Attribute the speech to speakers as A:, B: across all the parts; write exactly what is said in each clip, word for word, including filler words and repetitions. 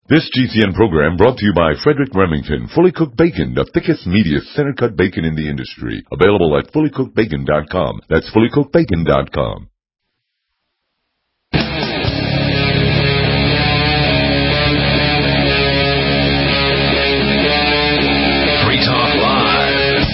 A: This G C N program brought to you by Frederick Remington, Fully Cooked Bacon, the thickest, meatiest, center-cut bacon in the industry. Available at fully cooked bacon dot com. That's fully cooked bacon dot com.
B: Free Talk Live.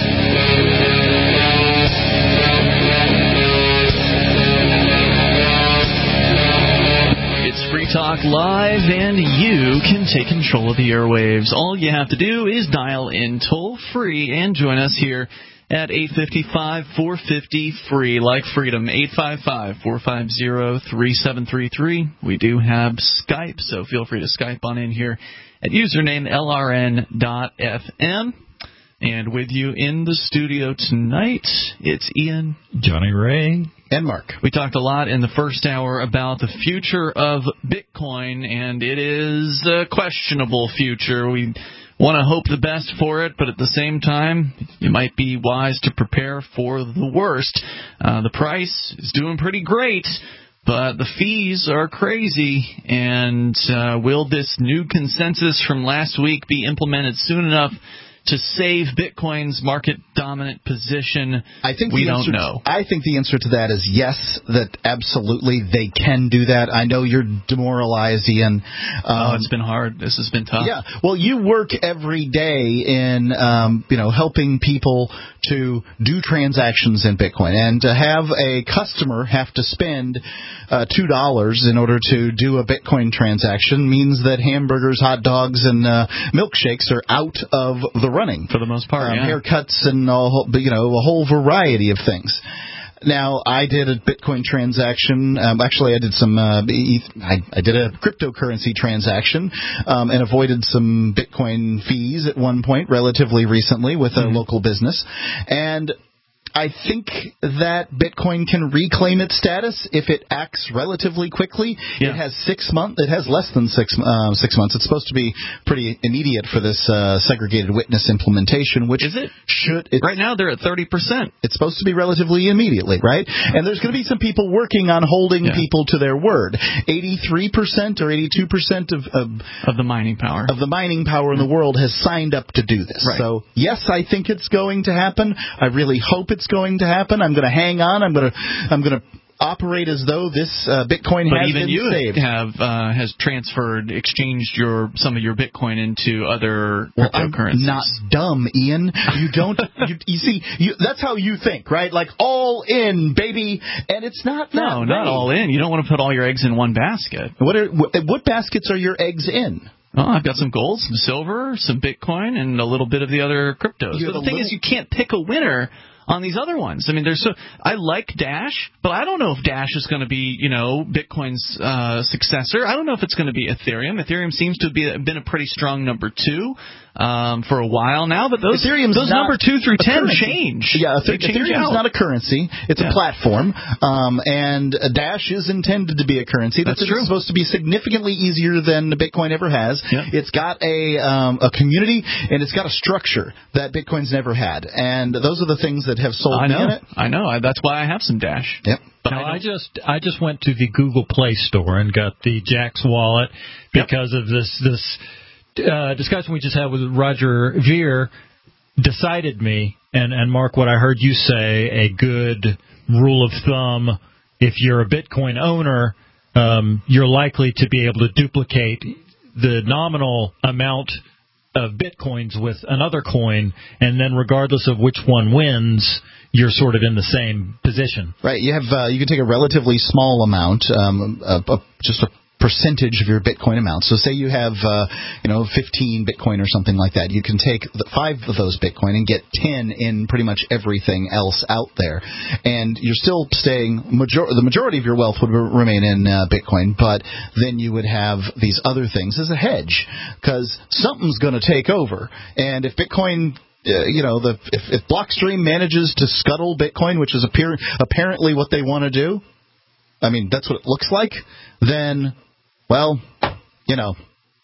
C: It's Free Talk Live, and you can take control of the airwaves. All you have to do is dial in toll-free and join us here at eight five five, four five zero, free, like freedom, eight five five, four five zero, three seven three three. We do have Skype, so feel free to Skype on in here at username L R N dot F M. And with you in the studio tonight, it's Ian,
D: Johnny Ray,
E: and Mark.
C: We talked a lot in the first hour about the future of Bitcoin, and it is a questionable future. We want to hope the best for it, but at the same time, it might be wise to prepare for the worst. Uh, the price is doing pretty great, but the fees are crazy, and uh, will this new consensus from last week be implemented soon enough to save Bitcoin's market-dominant position?
E: I think
C: we
E: the
C: don't
E: answer,
C: know.
E: I think the answer to that is yes, that absolutely they can do that. I know you're demoralized, Ian. Um,
C: oh, it's been hard. This has been tough.
E: Yeah. Well, you work every day in, um, you know, helping people to do transactions in Bitcoin. And to have a customer have to spend uh, two dollars in order to do a Bitcoin transaction means that hamburgers, hot dogs, and uh, milkshakes are out of the running.
C: For the most part,
E: um,
C: yeah.
E: Haircuts and, all, you know, a whole variety of things. Now, I did a Bitcoin transaction. Um, actually, I did some. Uh, I, I did a cryptocurrency transaction um, and avoided some Bitcoin fees at one point, relatively recently, with a mm-hmm. local business. And I think that Bitcoin can reclaim its status if it acts relatively quickly.
C: Yeah.
E: It has six months. It has less than six uh, six months. It's supposed to be pretty immediate for this uh, segregated witness implementation. Which
C: is it?
E: Should
C: right now they're at thirty percent.
E: It's supposed to be relatively immediately, right? And there's going to be some people working on holding yeah. people to their word. eighty-three percent or eighty-two percent of, of
C: of the mining power
E: of the mining power in the world has signed up to do this.
C: Right.
E: So yes, I think it's going to happen. I really hope it's going to happen. I'm going to hang on. I'm going to I'm going to operate as though this uh, Bitcoin
C: but
E: has
C: even
E: been
C: you
E: saved.
C: have uh, has transferred, exchanged your some of your Bitcoin into other
E: well,
C: cryptocurrencies.
E: I'm not dumb, Ian. You don't. you, you see, you, that's how you think, right? Like all in, baby, and it's not.
C: No, not all in. You don't want to put all your eggs in one basket.
E: What are what, what baskets are your eggs in?
C: Oh, I've got some gold, some silver, some Bitcoin, and a little bit of the other cryptos. But the thing little... is, you can't pick a winner on these other ones. I mean, there's so I like Dash, but I don't know if Dash is going to be, you know, Bitcoin's uh, successor. I don't know if it's going to be Ethereum. Ethereum seems to have been, been a pretty strong number two um, for a while now, but those
E: Ethereum's
C: those number two through ten
E: currency.
C: change.
E: Yeah,
C: Eth-
E: Ethereum is not a currency; it's yeah. a platform, um, and Dash is intended to be a currency.
C: That's,
E: That's
C: true.
E: supposed to be significantly easier than Bitcoin ever has.
C: Yeah.
E: It's got a um, a community and it's got a structure that Bitcoin's never had, and those are the things that have sold
C: I know.
E: me in it.
C: I know. I, that's why I have some Dash.
E: Yep.
D: But now, I, I just I just went to the Google Play Store and got the Jax wallet because yep. of this this uh, discussion we just had with Roger Ver. Decided me, and, and Mark, what I heard you say, a good rule of thumb, if you're a Bitcoin owner, um, you're likely to be able to duplicate the nominal amount of Bitcoins with another coin, and then regardless of which one wins, you're sort of in the same position.
E: Right. You have uh, you can take a relatively small amount, um, uh, uh, just a percentage of your Bitcoin amount. So say you have, uh, you know, fifteen Bitcoin or something like that. You can take the five of those Bitcoin and get ten in pretty much everything else out there. And you're still staying, major- the majority of your wealth would remain in uh, Bitcoin, but then you would have these other things as a hedge because something's going to take over. And if Bitcoin... Uh, you know, the if, if Blockstream manages to scuttle Bitcoin, which is appear, apparently what they want to do, I mean, that's what it looks like, then, well, you know,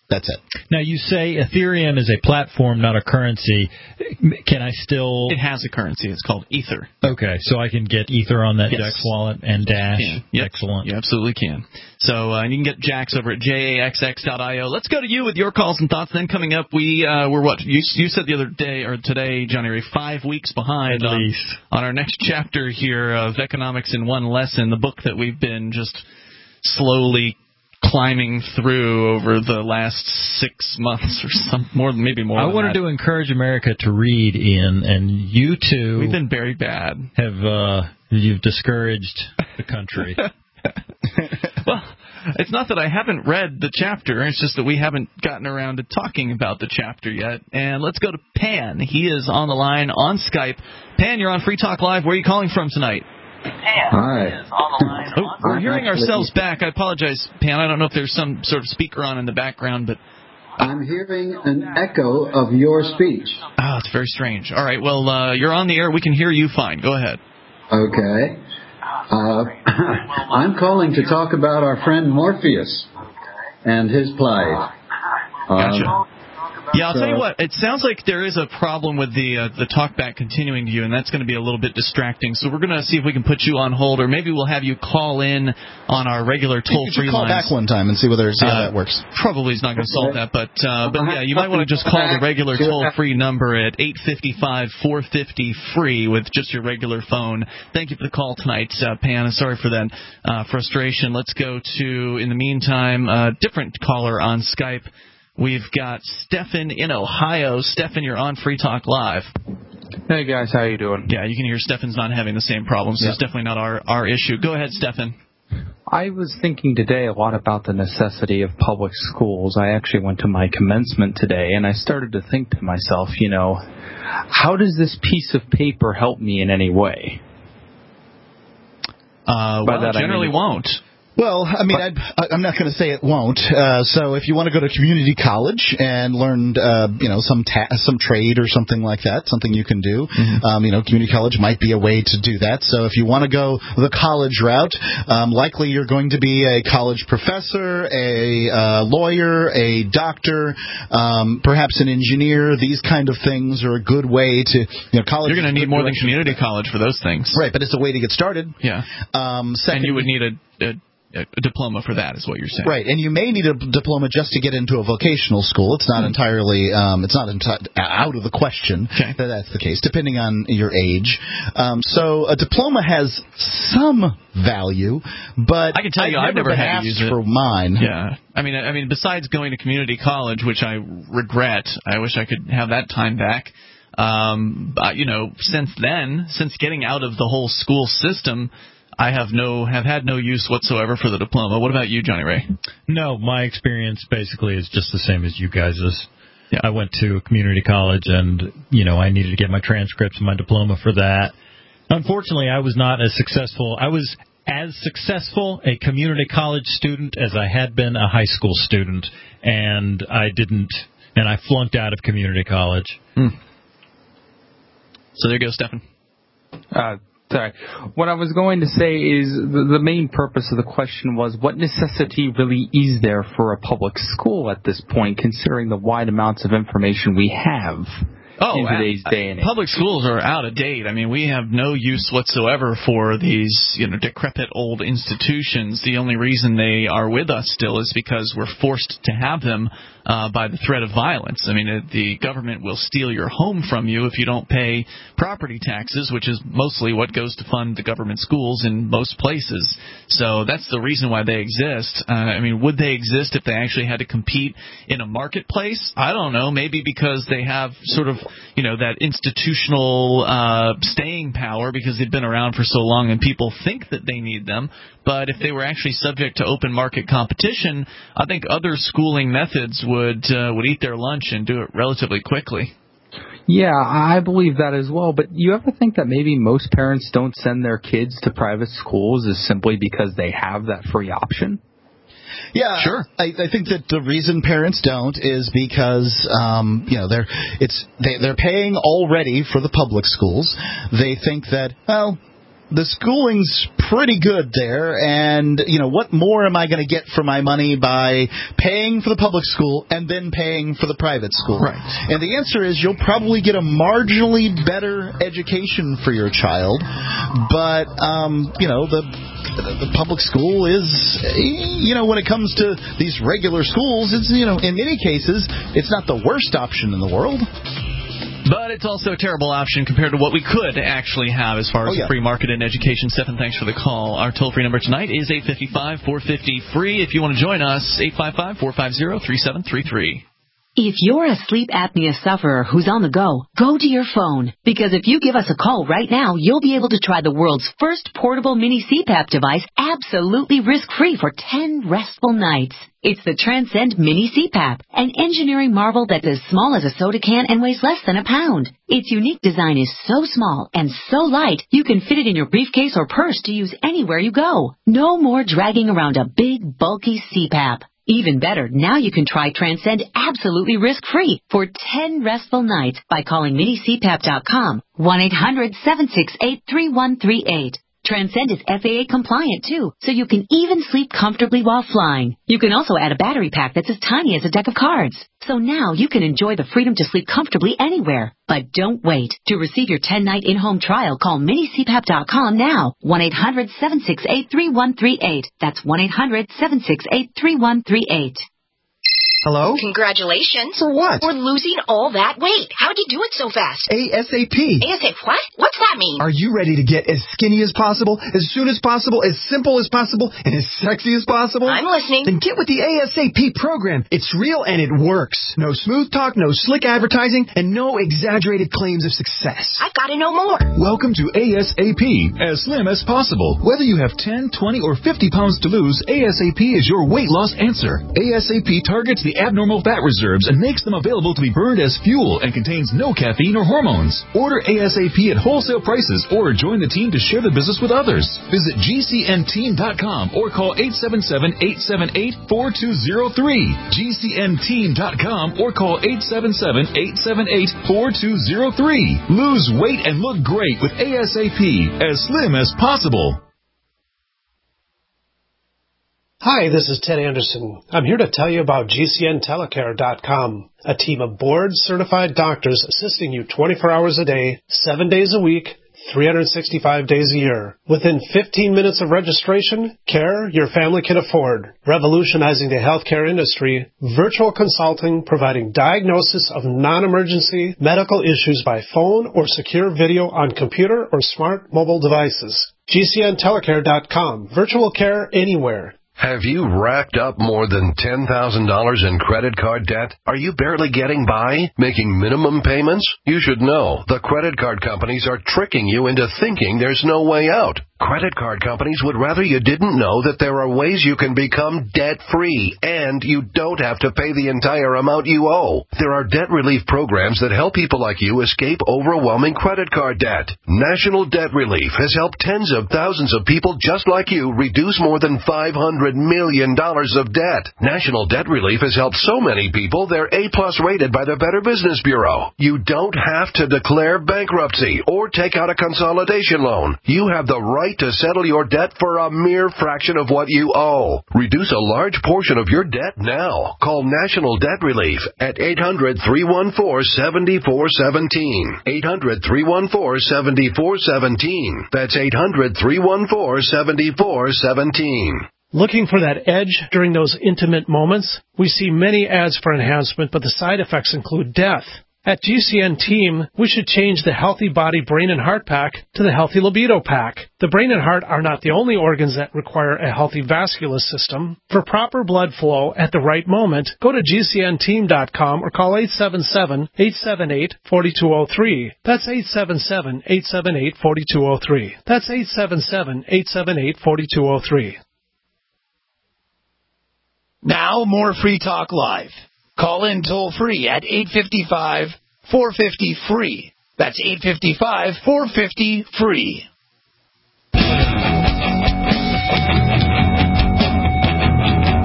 E: That's it.
D: Now, you say Ethereum is a platform, not a currency. Can I still...
C: It has a currency. It's called Ether.
D: Okay, so I can get Ether on that
C: Yes.
D: Jax wallet and Dash.
C: You can. Yep.
D: Excellent.
C: You absolutely can. So uh, you can get Jax over at J A X X dot I O. Let's go to you with your calls and thoughts. Then coming up, we uh, we're what you you said the other day or today, Johnny Ray, five weeks behind
D: At
C: on,
D: least.
C: on our next chapter here of Economics in One Lesson, the book that we've been just slowly climbing through over the last six months or some more, maybe more.
D: I
C: than
D: wanted
C: that.
D: to encourage America to read, Ian, and you two
C: We've been very bad.
D: have uh, you've discouraged the country.
C: Well, it's not that I haven't read the chapter. It's just that we haven't gotten around to talking about the chapter yet. And let's go to Pan. He is on the line on Skype. Pan, you're on Free Talk Live. Where are you calling from tonight?
F: Hi.
C: Oh, we're
F: I'm
C: hearing
F: actually-
C: ourselves back. I apologize, Pan. I don't know if there's some sort of speaker on in the background, but
F: I'm hearing an echo of your speech.
C: ah, it's very strange. All right, well, uh, you're on the air. We can hear you fine. Go ahead.
F: Okay. Uh, I'm calling to talk about our friend Morpheus and his plight. Uh,
C: Gotcha. Yeah, I'll tell you
F: so-
C: what. It sounds like there is a problem with the uh, the talkback continuing to you, and that's going to be a little bit distracting. So we're going to see if we can put you on hold, or maybe we'll have you call in on our regular
E: You
C: toll-free
E: should call
C: lines.
E: back one time and see whether see how
C: Uh,
E: that works.
C: Probably is not going to solve that, but uh, but yeah, you might want to just call the regular toll-free number at eight five five, four five zero, free with just your regular phone. Thank you for the call tonight, uh, Pan. Sorry for that uh, frustration. Let's go to, in the meantime, a different caller on Skype. We've got Stefan in Ohio. Stefan, you're on Free Talk Live.
G: Hey guys, how you doing?
C: Yeah, you can hear Stefan's not having the same problem, so
E: Yeah.
C: it's definitely not our, our issue. Go ahead, Stefan.
G: I was thinking today a lot about the necessity of public schools. I actually went to my commencement today, and I started to think to myself, you know, how does this piece of paper help me in any way?
C: Uh,
G: By
C: well,
G: that I
C: generally
G: mean-
C: won't.
E: Well, I mean, I'd, I'm not going to say it won't. Uh, so if you want to go to community college and learn, uh, you know, some ta- some trade or something like that, something you can do,
C: Mm-hmm.
E: um, you know, community college might be a way to do that. So if you want to go the college route, um, likely you're going to be a college professor, a uh, lawyer, a doctor, um, perhaps an engineer. These kind of things are a good way to, you know, college.
C: You're going to
E: is a
C: need
E: good
C: more than
E: direction.
C: community college for those things.
E: Right, but it's a way to get started.
C: Yeah.
E: Um, second,
C: And you would need a, a, a diploma for that, is what you're saying.
E: Right, and you may need a diploma just to get into a vocational school. It's not
C: Hmm.
E: entirely, um, it's not enti- out of the question
C: Okay.
E: that that's the case, depending on your age. Um, so a diploma has some value, but
C: I can tell you, I've never
E: been
C: had to
E: asked
C: use it.
E: for mine.
C: Yeah. I mean, I mean, besides going to community college, which I regret, I wish I could have that time back. Um, but, you know, since then, since getting out of the whole school system, I have no have had no use whatsoever for the diploma. What about you, Johnny Ray?
D: No, my experience basically is just the same as you guys'.
C: Yeah.
D: I went to a community college, and, you know, I needed to get my transcripts and my diploma for that. Unfortunately, I was not as successful. I was as successful a community college student as I had been a high school student, and I didn't, and I flunked out of community college.
C: Hmm. So there you go, Stefan.
G: Uh, sorry. What I was going to say is the, the main purpose of the question was, what necessity really is there for a public school at this point, considering the wide amounts of information we have
C: Oh,
G: in today's
C: uh,
G: day and age?
C: public schools are out of date. I mean, we have no use whatsoever for these, you know, decrepit old institutions. The only reason they are with us still is because we're forced to have them uh, by the threat of violence. I mean, uh, the government will steal your home from you if you don't pay property taxes, which is mostly what goes to fund the government schools in most places. So that's the reason why they exist. Uh, I mean, would they exist if they actually had to compete in a marketplace? I don't know. Maybe because they have sort of, you know, that institutional uh, staying power because they've been around for so long and people think that they need them. But if they were actually subject to open market competition, I think other schooling methods would uh, would eat their lunch and do it relatively quickly.
G: Yeah, I believe that as well. But you ever think that maybe most parents don't send their kids to private schools is simply because they have that free option?
E: Yeah,
C: Sure.
E: I, I think that the reason parents don't is because um, you know they're it's they, they're paying already for the public schools. They think that, well, the schooling's pretty good there. And, you know, what more am I going to get for my money by paying for the public school and then paying for the private school?
C: Right.
E: And the answer is you'll probably get a marginally better education for your child, but, um, you know, the the public school is, you know, when it comes to these regular schools, it's, you know, in many cases, it's not the worst option in the world.
C: But it's also a terrible option compared to what we could actually have as far as
E: oh, yeah.
C: free market in education. Stephen, thanks for the call. Our toll-free number tonight is eight five five, four five zero, free. If you want to join us, eight five five, four five zero, three seven three three.
H: If you're a sleep apnea sufferer who's on the go, go to your phone. Because if you give us a call right now, you'll be able to try the world's first portable mini C PAP device absolutely risk-free for ten restful nights. It's the Transcend Mini C PAP, an engineering marvel that's as small as a soda can and weighs less than a pound. Its unique design is so small and so light, you can fit it in your briefcase or purse to use anywhere you go. No more dragging around a big, bulky C PAP. Even better, now you can try Transcend absolutely risk-free for ten restful nights by calling mini c pap dot com, one eight hundred, seven six eight, three one three eight. Transcend is F A A compliant, too, so you can even sleep comfortably while flying. You can also add a battery pack that's as tiny as a deck of cards. So now you can enjoy the freedom to sleep comfortably anywhere. But don't wait. To receive your ten-night in-home trial, call mini c pap dot com now, one eight hundred, seven six eight, three one three eight. That's one eight hundred, seven six eight, three one three eight.
I: Hello?
J: Congratulations.
I: For what?
J: For losing all that weight. How'd you do it so fast?
I: ASAP.
J: ASAP what? What's that mean?
I: Are you ready to get as skinny as possible, as soon as possible, as simple as possible, and as sexy as possible?
J: I'm listening.
I: Then get with the ASAP program. It's real and it works. No smooth talk, no slick advertising, and no exaggerated claims of success.
J: I've got to know more.
K: Welcome to ASAP, as slim as possible. Whether you have ten, twenty, or fifty pounds to lose, ASAP is your weight loss answer. ASAP targets the abnormal fat reserves and makes them available to be burned as fuel and contains no caffeine or hormones. Order ASAP at wholesale prices or join the team to share the business with others. Visit G C N team dot com or call eight seven seven, eight seven eight, four two zero three. G C N team dot com or call eight seven seven, eight seven eight, four two zero three. Lose weight and look great with ASAP, as slim as possible.
L: Hi, this is Ted Anderson. I'm here to tell you about G C N telecare dot com, a team of board-certified doctors assisting you twenty-four hours a day, seven days a week, three hundred sixty-five days a year. Within fifteen minutes of registration, care your family can afford. Revolutionizing the healthcare industry, virtual consulting providing diagnosis of non-emergency medical issues by phone or secure video on computer or smart mobile devices. G C N telecare dot com. Virtual care anywhere.
M: Have you racked up more than ten thousand dollars in credit card debt? Are you barely getting by, making minimum payments? You should know the credit card companies are tricking you into thinking there's no way out. Credit card companies would rather you didn't know that there are ways you can become debt-free, and you don't have to pay the entire amount you owe. There are debt relief programs that help people like you escape overwhelming credit card debt. National Debt Relief has helped tens of thousands of people just like you reduce more than five hundred million dollars of debt. National Debt Relief has helped so many people they're A-plus rated by the Better Business Bureau. You don't have to declare bankruptcy or take out a consolidation loan. You have the right to settle your debt for a mere fraction of what you owe. Reduce a large portion of your debt now. Call National Debt Relief at eight hundred, three one four, seven four one seven. eight hundred, three one four, seven four one seven. That's eight hundred, three one four, seven four one seven.
L: Looking for that edge during those intimate moments? We see many ads for enhancement, but the side effects include death. At G C N Team, we should change the Healthy Body Brain and Heart Pack to the Healthy Libido Pack. The brain and heart are not the only organs that require a healthy vascular system. For proper blood flow at the right moment, go to G C N team dot com or call eight seven seven, eight seven eight, four two zero three. That's eight seven seven, eight seven eight, four two zero three. That's eight seven seven, eight seven eight, four two zero three.
N: Now more Free Talk Live. Call in toll-free at eight five five, four five zero, free. That's eight five five, four five zero, free.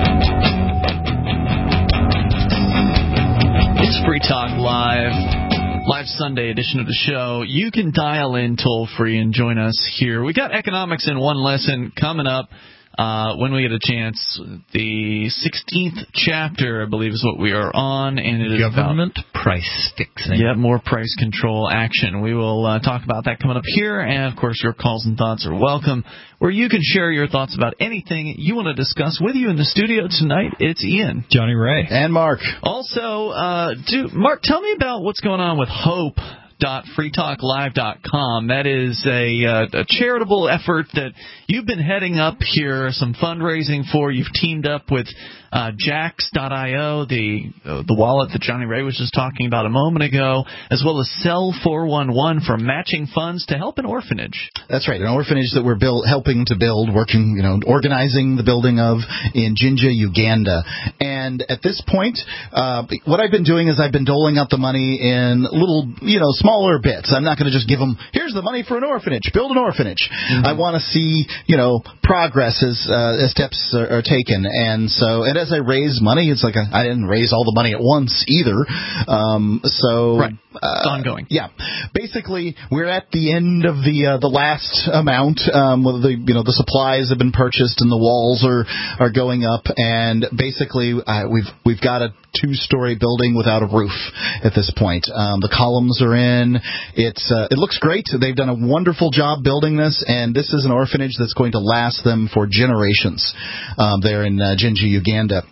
C: It's Free Talk Live. live Sunday edition of the show. You can dial in toll-free and join us here. We got economics in one lesson coming up. Uh, when we get a chance, the sixteenth chapter, I believe, is what we are on, and it is
D: government
C: about,
D: price fixing.
C: Yeah, more price control action. We will uh, talk about that coming up here, and of course, your calls and thoughts are welcome. Where you can share your thoughts about anything you want to discuss. With you in the studio tonight, it's Ian,
D: Johnny Ray,
E: and Mark.
C: Also, uh, do, Mark, tell me about what's going on with Hope. dot free talk live dot com. That is a, uh, a charitable effort that you've been heading up here, some fundraising for. You've teamed up with uh, Jax dot io, the uh, the wallet that Johnny Ray was just talking about a moment ago, as well as Cell four one one for matching funds to help an orphanage.
E: That's right, an orphanage that we're build, helping to build, working, you know, organizing the building of in Jinja, Uganda. And at this point, uh, what I've been doing is I've been doling out the money in little, you know, small smaller bits. I'm not going to just give them, here's the money for an orphanage, build an orphanage. Mm-hmm. I want to see, you know, progress as, uh, as steps are, are taken. And so, and as I raise money, it's like a, I didn't raise all the money at once either. Um, so,
C: right.
E: Uh,
C: it's ongoing.
E: Yeah. Basically, we're at the end of the uh, the last amount. Um, whether the you know the supplies have been purchased and the walls are, are going up, and basically uh, we've we've got a two-story building without a roof at this point. Um, the columns are in. It's uh, it looks great. They've done a wonderful job building this, and this is an orphanage that's going to last them for generations. Um, there in uh, Jinja, Uganda.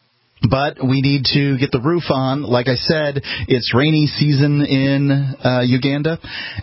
E: But we need to get the roof on. Like I said, it's rainy season in uh, Uganda,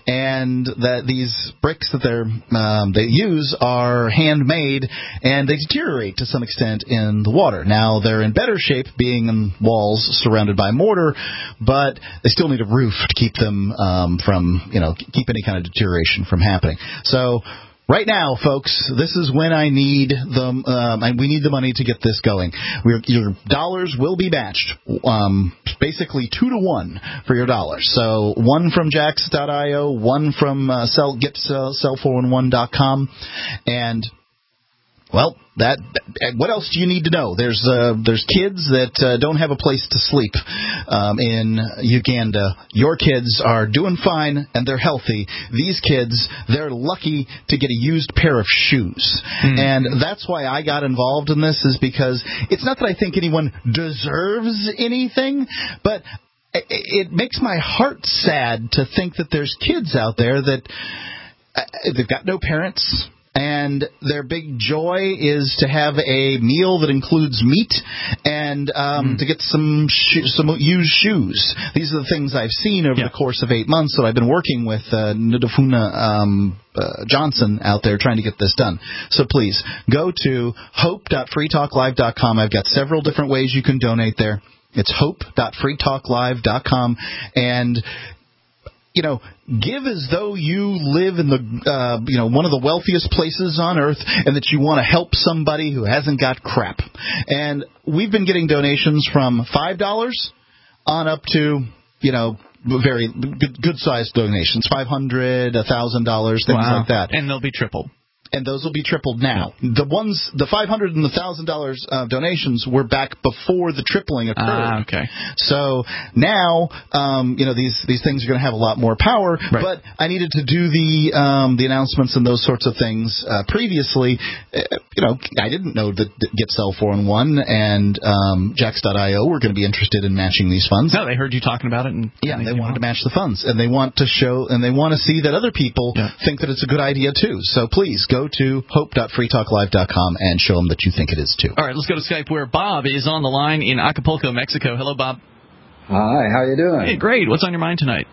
E: and that these bricks that they're um, they use are handmade, and they deteriorate to some extent in the water. Now they're in better shape, being in walls surrounded by mortar, but they still need a roof to keep them um, from you know keep any kind of deterioration from happening. So. Right now, folks, this is when I need the um, we need the money to get this going. We're, your dollars will be matched, um, basically two to one for your dollars. So one from Jax dot io, one from uh, Cell, get Cell four one one dot com, and well, that, that. What else do you need to know? There's uh, there's kids that uh, don't have a place to sleep um, in Uganda. Your kids are doing fine and they're healthy. These kids, they're lucky to get a used pair of shoes, mm. and that's why I got involved in this. Is because it's not that I think anyone deserves anything, but it, it makes my heart sad to think that there's kids out there that uh, they've got no parents. And their big joy is to have a meal that includes meat and um, mm. to get some sho- some used shoes. These are the things I've seen over yeah. the course of eight months that I've been working with uh, Ndafuna um, uh, Johnson out there trying to get this done. So please, go to hope dot free talk live dot com. I've got several different ways you can donate there. It's hope dot free talk live dot com. And you know, give as though you live in the, uh, you know, one of the wealthiest places on earth, and that you want to help somebody who hasn't got crap. And we've been getting donations from five dollars on up to, you know, very good, good-sized donations, five hundred dollars, one thousand dollars, things
C: wow.
E: like that.
C: And they'll be tripled.
E: And those will be tripled now. The ones, the five hundred dollars and the one thousand dollars uh, donations were back before the tripling occurred.
C: Ah, okay.
E: So now, um, you know, these these things are going to have a lot more power. Right. But I needed to do the um, the announcements and those sorts of things uh, previously. Uh, you know, I didn't know that, that Get Cell four one one and um, Jax dot io were going to be interested in matching these funds.
C: No, they heard you talking about it. And
E: yeah, they wanted to match the funds. And they want to show, and they want to see that other people yeah. think that it's a good idea, too. So please, go to hope dot free talk live dot com and show them that you think it is too.
C: All right, let's go to Skype where Bob is on the line in Acapulco, Mexico. Hello, Bob.
F: Hi, how you doing?
C: Hey, great. What's on your mind tonight?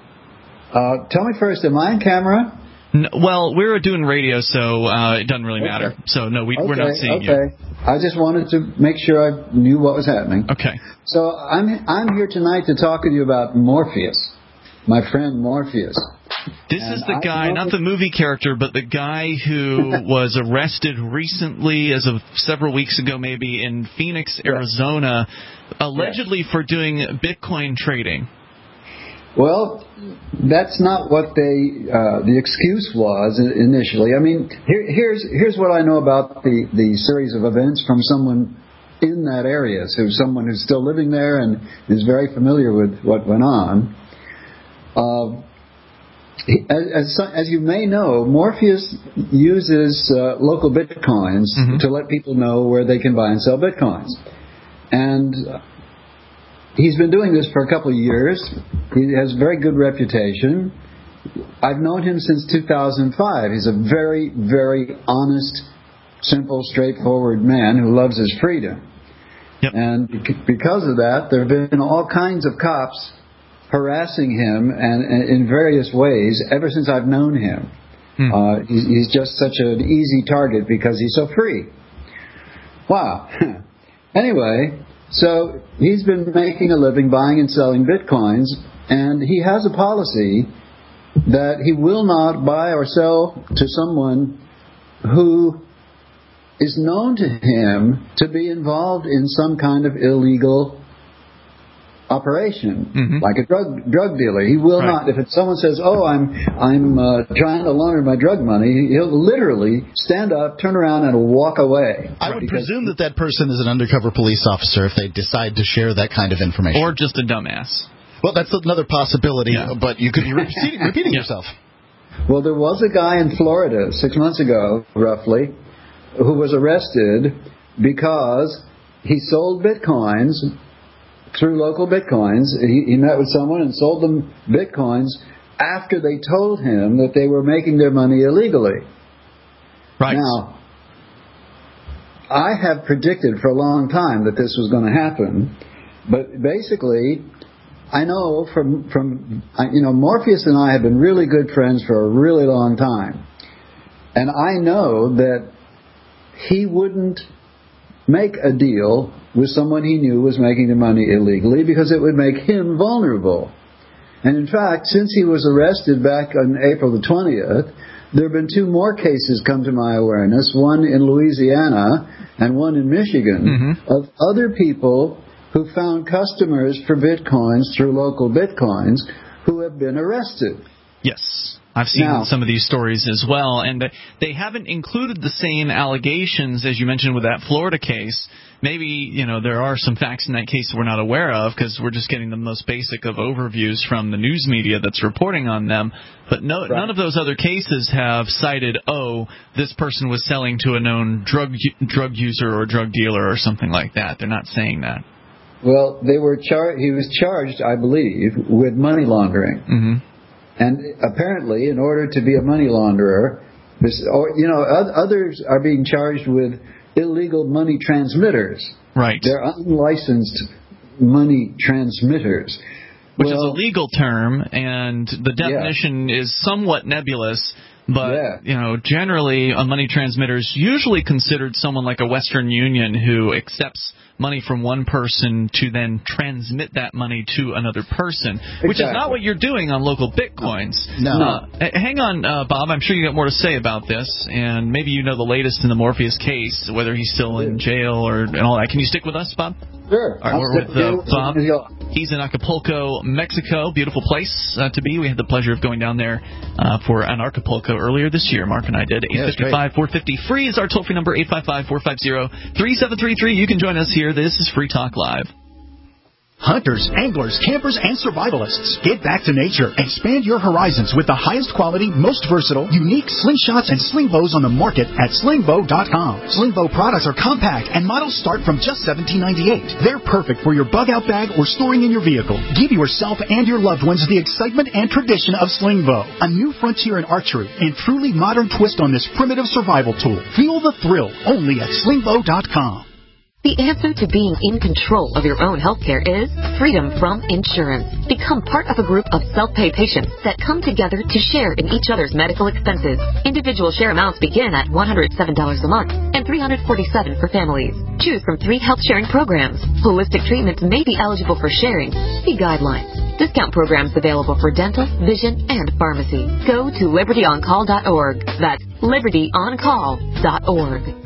F: Uh, tell me first, am I on camera?
C: No, well, we're doing radio, so uh, it doesn't really matter.
F: Okay.
C: So, no, we,
F: okay,
C: we're not seeing
F: okay.
C: you.
F: Okay. I just wanted to make sure I knew what was happening.
C: Okay.
F: So I'm I'm here tonight to talk with you about Morpheus, my friend Morpheus.
C: This and is the guy, not the movie character, but the guy who was arrested recently, as of several weeks ago maybe, in Phoenix, Arizona, allegedly for doing Bitcoin trading.
F: Well, that's not what they uh, the excuse was initially. I mean, here, here's here's what I know about the, the series of events from someone in that area, so someone who's still living there and is very familiar with what went on. Uh, he, as, as you may know, Morpheus uses uh, local bitcoins mm-hmm. to let people know where they can buy and sell bitcoins. And he's been doing this for a couple of years. He has a very good reputation. I've known him since two thousand five. He's a very, very honest, simple, straightforward man who loves his freedom. Yep. And because of that, there have been all kinds of cops harassing him and, and in various ways ever since I've known him. Hmm. Uh, he's, he's just such an easy target because he's so free. Wow. Anyway, so he's been making a living buying and selling bitcoins, and he has a policy that he will not buy or sell to someone who is known to him to be involved in some kind of illegal operation, mm-hmm. like a drug drug dealer. He will right. not. If it's someone says, "Oh, I'm I'm uh, trying to launder my drug money," he'll literally stand up, turn around, and walk away.
E: I would presume that that person is an undercover police officer if they decide to share that kind of information,
C: or just a dumbass.
E: Well, that's another possibility, yeah. but you could be repeating, repeating yeah. yourself.
F: Well, there was a guy in Florida six months ago, roughly, who was arrested because he sold bitcoins through local bitcoins. He, he met with someone and sold them bitcoins after they told him that they were making their money illegally.
C: Right.
F: Now, I have predicted for a long time that this was going to happen, but basically, I know from, from you know, Morpheus and I have been really good friends for a really long time. And I know that he wouldn't make a deal with someone he knew was making the money illegally because it would make him vulnerable. And in fact, since he was arrested back on April the twentieth, there have been two more cases come to my awareness, one in Louisiana and one in Michigan, mm-hmm. of other people who found customers for bitcoins through local bitcoins who have been arrested.
C: Yes. I've seen now, some of these stories as well, and they haven't included the same allegations as you mentioned with that Florida case. Maybe, you know, there are some facts in that case we're not aware of because we're just getting the most basic of overviews from the news media that's reporting on them. But no, right. none of those other cases have cited, oh, this person was selling to a known drug drug user or drug dealer or something like that. They're not saying that.
F: Well, they were char- he was charged, I believe, with money laundering.
C: Mm-hmm.
F: And apparently, in order to be a money launderer, this, or, you know, others are being charged with illegal money transmitters.
C: Right.
F: They're unlicensed money transmitters.
C: Which
F: well,
C: is a legal term, and the definition yeah. is somewhat nebulous. But,
F: yeah.
C: you know, generally a money transmitter is usually considered someone like a Western Union who accepts money from one person to then transmit that money to another person, exactly. which is not what you're doing on local bitcoins.
E: No.
C: Uh, hang on, uh, Bob. I'm sure you got more to say about this, and maybe you know the latest in the Morpheus case, whether he's still in jail or and all that. Can you stick with us, Bob?
F: Sure.
C: All right, we're with uh, Bob. He's in Acapulco, Mexico. Beautiful place uh, to be. We had the pleasure of going down there uh, for an Acapulco earlier this year. Mark and I did. eight five five, four five zero, free is our toll-free number, eight five five, four five zero, three seven three three. You can join us here. This is Free Talk Live.
O: Hunters, anglers, campers, and survivalists. Get back to nature. Expand your horizons with the highest quality, most versatile, unique slingshots and sling bows on the market at sling bow dot com. Sling bow products are compact and models start from just seventeen ninety-eight. They're perfect for your bug-out bag or storing in your vehicle. Give yourself and your loved ones the excitement and tradition of sling bow. A new frontier in archery and truly modern twist on this primitive survival tool. Feel the thrill only at sling bow dot com.
H: The answer to being in control of your own healthcare is freedom from insurance. Become part of a group of self-pay patients that come together to share in each other's medical expenses. Individual share amounts begin at one hundred seven dollars a month and three hundred forty-seven dollars for families. Choose from three health sharing programs. Holistic treatments may be eligible for sharing. See guidelines. Discount programs available for dental, vision, and pharmacy. Go to liberty on call dot org. That's liberty on call dot org.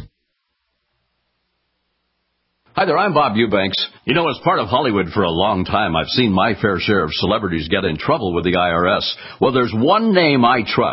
P: Hi there, I'm Bob Eubanks. You know, as part of Hollywood for a long time, I've seen my fair share of celebrities get in trouble with the I R S. Well, there's one name I trust.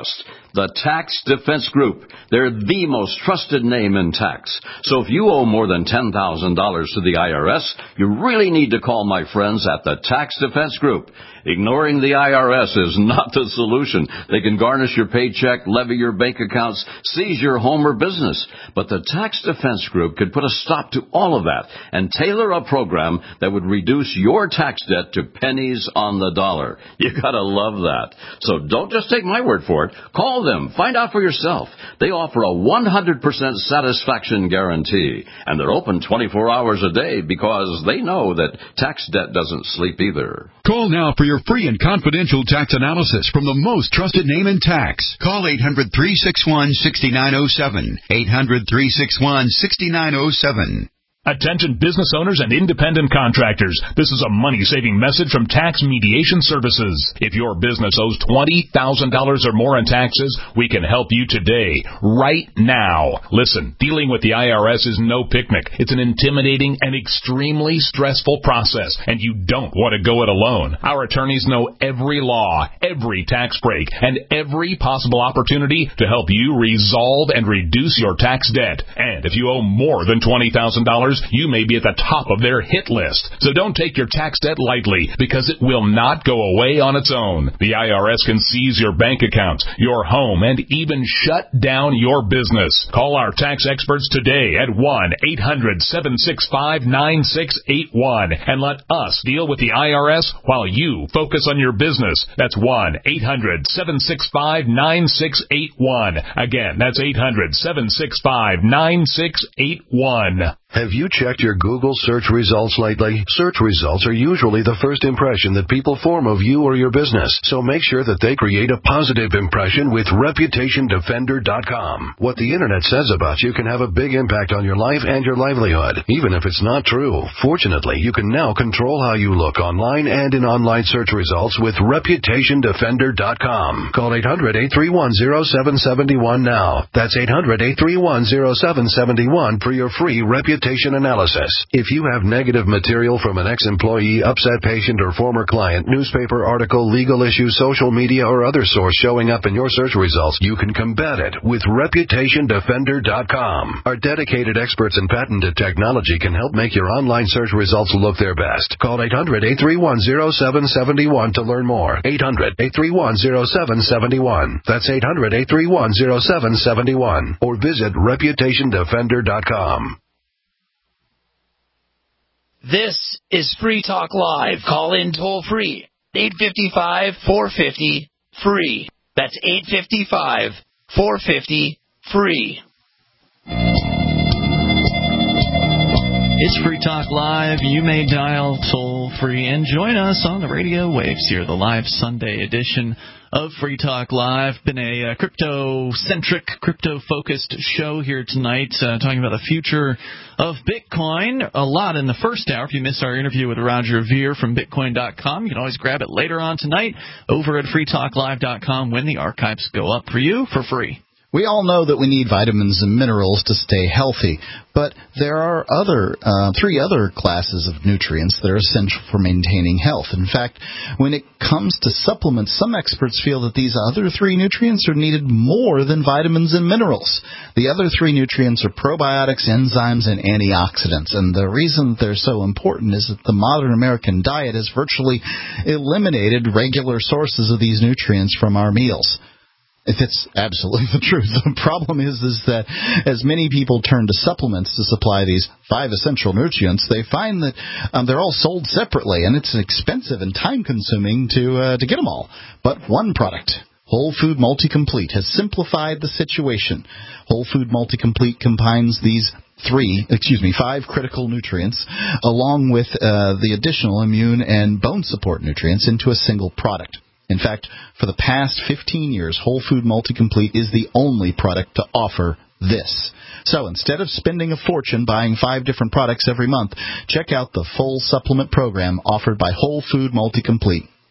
P: The Tax Defense Group. They're the most trusted name in tax. So if you owe more than ten thousand dollars to the I R S, you really need to call my friends at the Tax Defense Group. Ignoring the I R S is not the solution. They can garnish your paycheck, levy your bank accounts, seize your home or business. But the Tax Defense Group could put a stop to all of that and tailor a program that would reduce your tax debt to pennies on the dollar. You gotta love that. So don't just take my word for it. Call them. Find out for yourself. They offer a one hundred percent satisfaction guarantee. And they're open twenty-four hours a day because they know that tax debt doesn't sleep either.
Q: Call now for your free and confidential tax analysis from the most trusted name in tax. Call eight hundred, three six one, six nine zero seven. eight hundred, three six one, six nine zero seven.
R: Attention business owners and independent contractors. This is a money-saving message from Tax Mediation Services. If your business owes twenty thousand dollars or more in taxes, we can help you today, right now. Listen, dealing with the I R S is no picnic. It's an intimidating and extremely stressful process, and you don't want to go it alone. Our attorneys know every law, every tax break, and every possible opportunity to help you resolve and reduce your tax debt. And if you owe more than twenty thousand dollars, you may be at the top of their hit list. So don't take your tax debt lightly, because it will not go away on its own. The I R S can seize your bank accounts, your home, and even shut down your business. Call our tax experts today at one eight hundred, seven six five, nine six eight one and let us deal with the I R S while you focus on your business. That's one eight hundred, seven six five, nine six eight one. Again, that's eight hundred, seven six five, nine six eight one.
M: Have you checked your Google search results lately? Search results are usually the first impression that people form of you or your business, so make sure that they create a positive impression with Reputation Defender dot com. What the Internet says about you can have a big impact on your life and your livelihood, even if it's not true. Fortunately, you can now control how you look online and in online search results with Reputation Defender dot com. Call eight hundred, eight three one, zero seven seven one now. That's eight hundred, eight three one, zero seven seven one for your free Reputation analysis. If you have negative material from an ex-employee, upset patient, or former client, newspaper article, legal issue, social media, or other source showing up in your search results, you can combat it with Reputation Defender dot com. Our dedicated experts in patented technology can help make your online search results look their best. Call eight hundred, eight three one, zero seven seven one to learn more. eight hundred, eight three one, zero seven seven one. That's eight hundred, eight three one, zero seven seven one. Or visit Reputation Defender dot com.
N: This is Free Talk Live. Call in toll free. eight five five, four five zero, free. That's eight five five, four five zero, free.
C: It's Free Talk Live. You may dial toll free and join us on the radio waves here, the live Sunday edition of Free Talk Live. Been a uh, crypto-centric, crypto-focused show here tonight, uh, talking about the future of Bitcoin. A lot in the first hour. If you missed our interview with Roger Ver from Bitcoin dot com, you can always grab it later on tonight over at Free Talk Live dot com when the archives go up for you for free.
E: We all know that we need vitamins and minerals to stay healthy, but there are other uh, three other classes of nutrients that are essential for maintaining health. In fact, when it comes to supplements, some experts feel that these other three nutrients are needed more than vitamins and minerals. The other three nutrients are probiotics, enzymes, and antioxidants, and the reason that they're so important is that the modern American diet has virtually eliminated regular sources of these nutrients from our meals. It's absolutely the truth. The problem is, is that as many people turn to supplements to supply these five essential nutrients, they find that um, they're all sold separately, and it's expensive and time-consuming to uh, to get them all. But one product, Whole Food Multi-Complete, has simplified the situation. Whole Food Multi-Complete combines these three, excuse me, five critical nutrients, along with uh, the additional immune and bone support nutrients into a single product. In fact, for the past fifteen years, Whole Food Multi-Complete is the only product to offer this. So instead of spending a fortune buying five different products every month, check out the full supplement program offered by Whole Food Multi-Complete.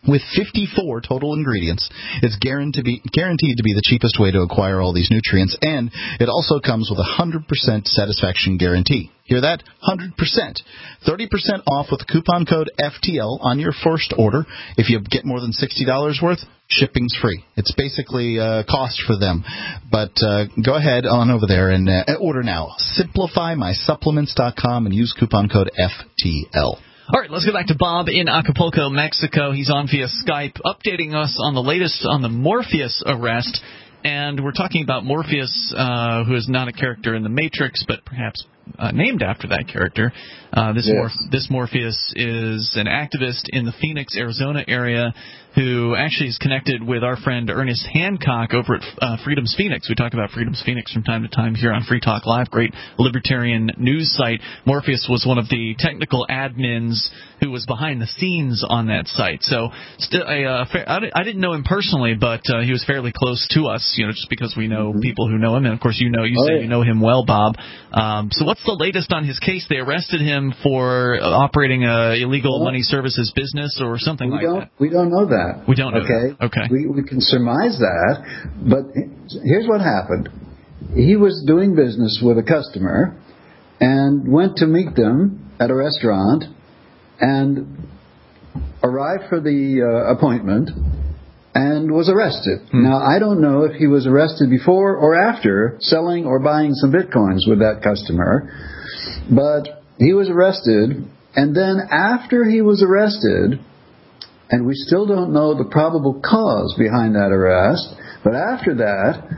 E: With fifty-four total ingredients, it's guaranteed to be guaranteed to be the cheapest way to acquire all these nutrients, and it also comes with a one hundred percent satisfaction guarantee. Hear that? one hundred percent. thirty percent off with the coupon code F T L on your first order. If you get more than sixty dollars worth, shipping's free. It's basically uh, cost for them. But uh, go ahead on over there and uh, order now. simplify my supplements dot com and use coupon code F T L.
C: All right, let's go back to Bob in Acapulco, Mexico. He's on via Skype, updating us on the latest on the Morpheus arrest. And we're talking about Morpheus, uh, who is not a character in The Matrix, but perhaps uh, named after that character. Uh, this,
F: yes.
C: Morph- this Morpheus is an activist in the Phoenix, Arizona area who actually is connected with our friend Ernest Hancock over at uh, Freedom's Phoenix. We talk about Freedom's Phoenix from time to time here on Free Talk Live, great libertarian news site. Morpheus was one of the technical admins who was behind the scenes on that site. So still, a, uh, I didn't know him personally, but uh, he was fairly close to us, you know, just because we know mm-hmm. people who know him. And, of course, you know, you oh, say yeah. you know him well, Bob. Um, so what's the latest on his case? They arrested him for operating a illegal well, money services business or something like
F: don't,
C: that.
F: We don't know that.
C: We don't know
F: okay?
C: that. Okay.
F: We, we can surmise that, but here's what happened. He was doing business with a customer and went to meet them at a restaurant and arrived for the uh, appointment and was arrested. Hmm. Now, I don't know if he was arrested before or after selling or buying some bitcoins with that customer, but he was arrested, and then after he was arrested, and we still don't know the probable cause behind that arrest, but after that,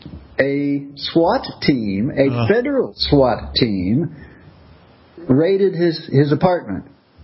F: a SWAT team, a uh. federal SWAT team, raided his, his apartment.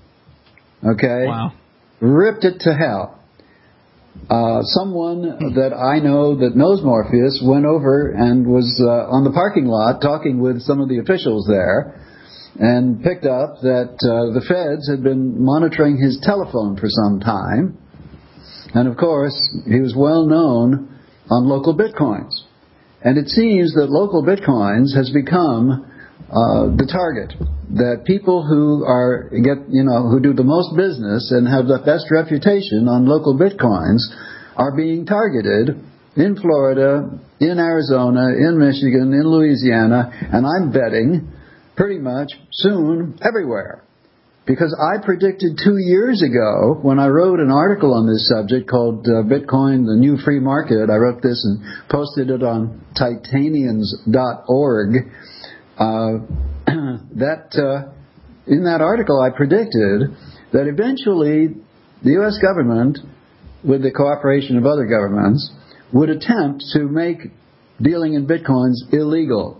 F: Okay?
C: Wow.
F: Ripped it to hell. Uh, someone that I know that knows Morpheus went over and was uh, on the parking lot talking with some of the officials there, and picked up that uh, the feds had been monitoring his telephone for some time. And, of course, he was well known on local bitcoins. And it seems that local bitcoins has become uh, the target, that people who are get you know who do the most business and have the best reputation on local bitcoins are being targeted in Florida, in Arizona, in Michigan, in Louisiana, and I'm betting pretty much soon everywhere. Because I predicted two years ago, when I wrote an article on this subject called uh, Bitcoin, the New Free Market, I wrote this and posted it on titanians dot org, uh, that uh, in that article I predicted that eventually the U S government, with the cooperation of other governments, would attempt to make dealing in bitcoins illegal.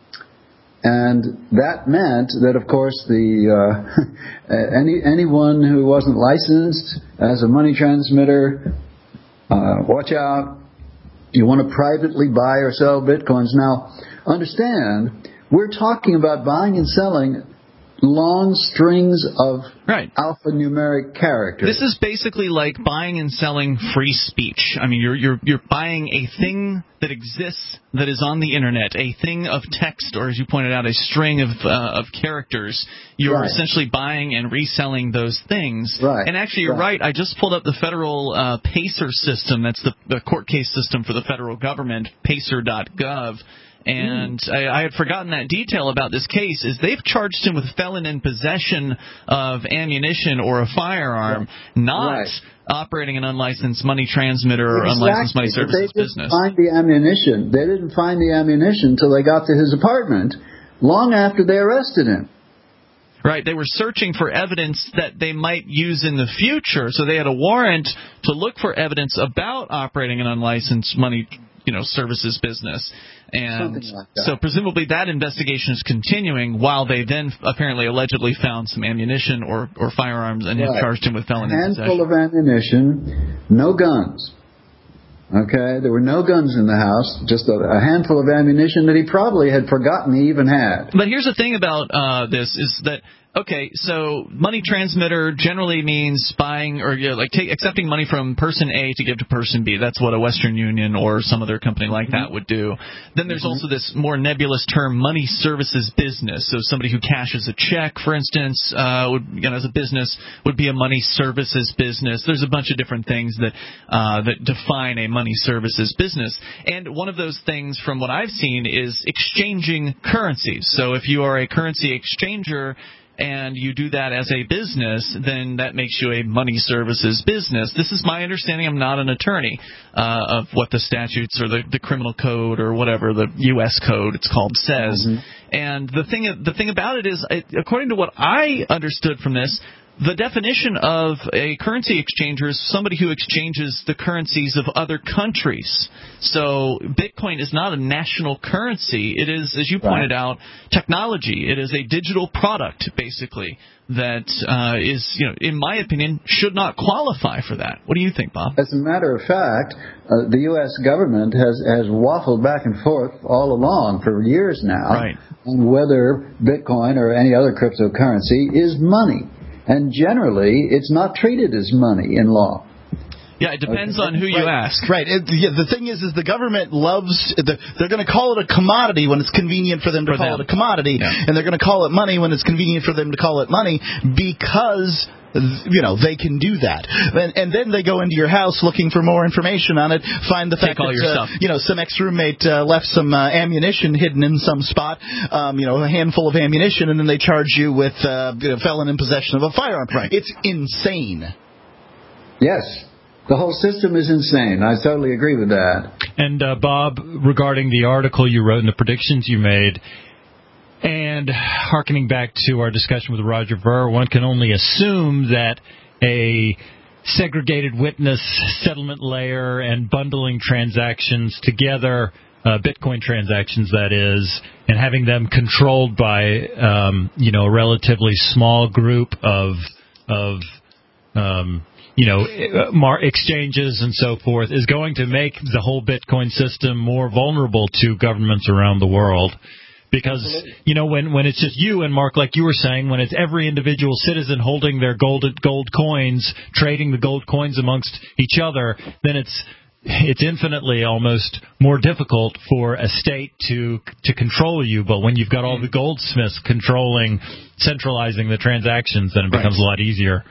F: And that meant that, of course, the uh, any anyone who wasn't licensed as a money transmitter, uh, watch out. You want to privately buy or sell bitcoins. Now, understand, we're talking about buying and selling long strings of
C: right.
F: alphanumeric characters.
C: This is basically like buying and selling free speech. I mean, you're you're you're buying a thing that exists, that is on the internet, a thing of text, or as you pointed out, a string of uh, of characters. You're right. essentially buying and reselling those things.
F: Right.
C: And actually, you're right. right. I just pulled up the federal uh, PACER system. That's the, the court case system for the federal government, pacer dot gov. And mm. I, I had forgotten that detail about this case, is they've charged him with felon in possession of ammunition or a firearm, yeah. not
F: right.
C: operating an unlicensed money transmitter or
F: exactly.
C: unlicensed money services
F: they didn't
C: business.
F: Find the ammunition. They didn't find the ammunition until they got to his apartment, long after they arrested him.
C: Right, they were searching for evidence that they might use in the future, so they had a warrant to look for evidence about operating an unlicensed money, you know, services business. And like so presumably that investigation is continuing while they then apparently allegedly found some ammunition or, or firearms and right. have charged him with felony possession.
F: A handful of ammunition, no guns. Okay, there were no guns in the house, just a, a handful of ammunition that he probably had forgotten he even had.
C: But here's the thing about uh, this is that Okay, so money transmitter generally means buying or you know, like take, accepting money from person A to give to person B. That's what a Western Union or some other company like that would do. Then there's also this more nebulous term, money services business. So somebody who cashes a check, for instance, uh, would, you know, as a business would be a money services business. There's a bunch of different things that uh, that define a money services business. And one of those things, from what I've seen, is exchanging currencies. So if you are a currency exchanger and you do that as a business, then that makes you a money services business. This is my understanding. I'm not an attorney uh, of what the statutes or the, the criminal code or whatever the U S code it's called says. Mm-hmm. And the thing the thing about it is, according to what I understood from this, the definition of a currency exchanger is somebody who exchanges the currencies of other countries. So Bitcoin is not a national currency. It is, as you pointed right. out, technology. It is a digital product, basically, that uh, is, you know, in my opinion, should not qualify for that. What do you think, Bob?
F: As a matter of fact, uh, the U S government has, has waffled back and forth all along for years now
C: right.
F: on whether Bitcoin or any other cryptocurrency is money. And generally, it's not treated as money in law.
C: Yeah, it depends on who you
E: right.
C: ask.
E: Right. It, yeah, the thing is, is the government loves. The, they're going to call it a commodity when it's convenient for them to
C: for
E: call
C: them.
E: it a commodity,
C: yeah.
E: and they're going to call it money when it's convenient for them to call it money because. You know, they can do that. And, and then they go into your house looking for more information on it, find the
C: Take
E: fact
C: all
E: that,
C: your
E: uh,
C: stuff.
E: you know, some ex-roommate uh, left some uh, ammunition hidden in some spot, um, you know, a handful of ammunition, and then they charge you with uh, you know, felon in possession of a firearm.
C: Right.
E: It's insane.
F: Yes. The whole system is insane. I totally agree with that.
D: And, uh, Bob, regarding the article you wrote and the predictions you made, and hearkening back to our discussion with Roger Ver, one can only assume that a segregated witness settlement layer and bundling transactions together, uh, Bitcoin transactions that is, and having them controlled by um, you know a relatively small group of of um, you know mar- exchanges and so forth is going to make the whole Bitcoin system more vulnerable to governments around the world. Because, you know, when, when it's just you and Mark, like you were saying, when it's every individual citizen holding their gold gold coins, trading the gold coins amongst each other, then it's it's infinitely almost more difficult for a state to to control you. But when you've got all the goldsmiths controlling, centralizing the transactions, then it becomes right. a lot easier.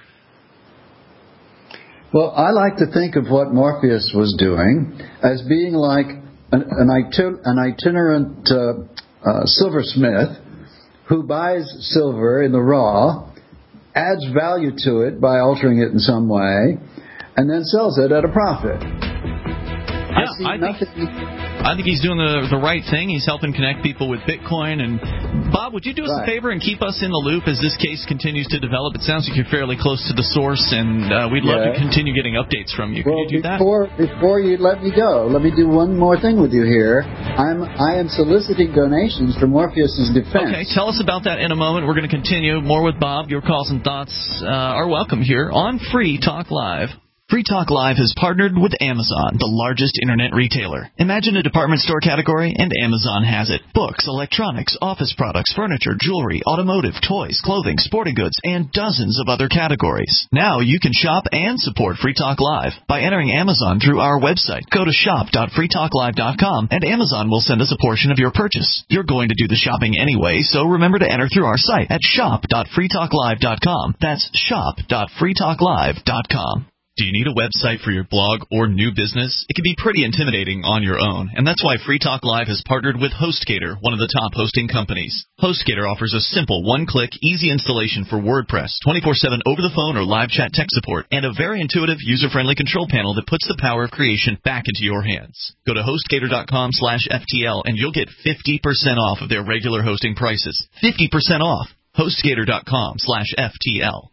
F: Well, I like to think of what Morpheus was doing as being like an, an, iter- an itinerant... Uh, Uh, silversmith who buys silver in the raw, adds value to it by altering it in some way, and then sells it at a profit.
C: Yeah, I, I think I think he's doing the the right thing. He's helping connect people with Bitcoin. And Bob, would you do us right. a favor and keep us in the loop as this case continues to develop? It sounds like you're fairly close to the source, and uh, we'd love
F: yeah.
C: to continue getting updates from you. Can
F: well,
C: you do
F: before,
C: that?
F: Before you let me go, let me do one more thing with you here. I'm I am soliciting donations for Morpheus's defense.
C: Okay, tell us about that in a moment. We're going to continue more with Bob. Your calls and thoughts uh, are welcome here on Free Talk Live. Free Talk Live has partnered with Amazon, the largest internet retailer. Imagine a department store category, and Amazon has it. Books, electronics, office products, furniture, jewelry, automotive, toys, clothing, sporting goods, and dozens of other categories. Now you can shop and support Free Talk Live by entering Amazon through our website. Go to shop dot free talk live dot com, and Amazon will send us a portion of your purchase. You're going to do the shopping anyway, so remember to enter through our site at shop dot free talk live dot com. That's shop dot free talk live dot com. Do you need a website for your blog or new business? It can be pretty intimidating on your own, and that's why Free Talk Live has partnered with HostGator, one of the top hosting companies. HostGator offers a simple one-click, easy installation for WordPress, twenty-four seven over-the-phone or live chat tech support, and a very intuitive, user-friendly control panel that puts the power of creation back into your hands. Go to HostGator dot com slash F T L, and you'll get fifty percent off of their regular hosting prices. fifty percent off. HostGator dot com slash F T L.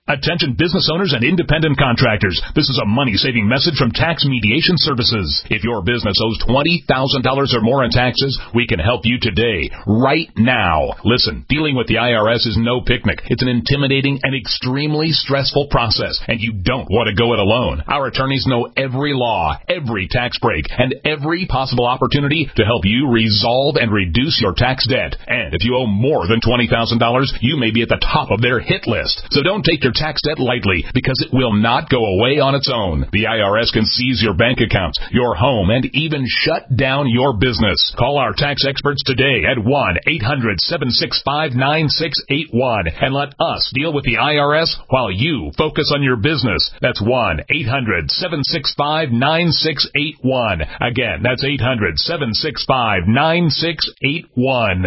R: Attention business owners and independent contractors. This is a money-saving message from Tax Mediation Services. If your business owes twenty thousand dollars or more in taxes, we can help you today, right now. Listen, dealing with the I R S is no picnic. It's an intimidating and extremely stressful process, and you don't want to go it alone. Our attorneys know every law, every tax break, and every possible opportunity to help you resolve and reduce your tax debt. And if you owe more than twenty thousand dollars, you may be at the top of their hit list. So don't take your tax debt lightly, because it will not go away on its own. The I R S can seize your bank accounts, your home, and even shut down your business. Call our tax experts today at one eight hundred seven six five nine six eight one and let us deal with the I R S while you focus on your business. That's one eight hundred seven six five nine six eight one. Again, that's eight hundred seven six five nine six eight one.